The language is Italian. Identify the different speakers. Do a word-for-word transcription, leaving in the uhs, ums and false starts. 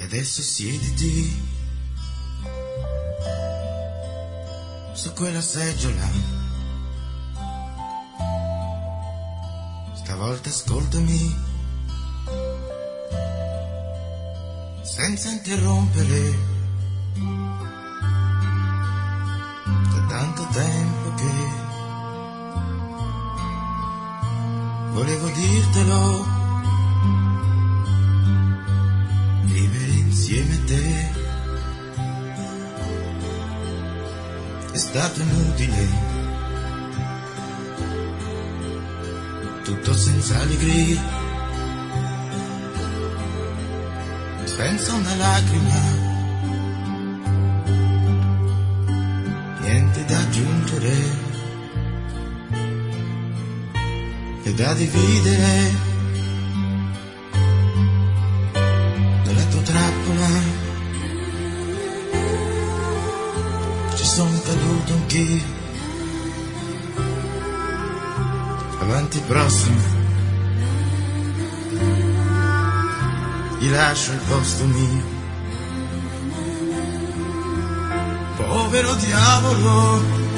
Speaker 1: adesso siediti su quella seggiola, stavolta ascoltami senza interrompere. Da tanto tempo che volevo dirtelo, vivere insieme a te è stato inutile, tutto senza allegria, senza una lacrima, niente da aggiungere e da dividere. Nella tua trappola ci sono caduto anch'io, avanti prossimo gli lascio il posto mio. Povero diavolo,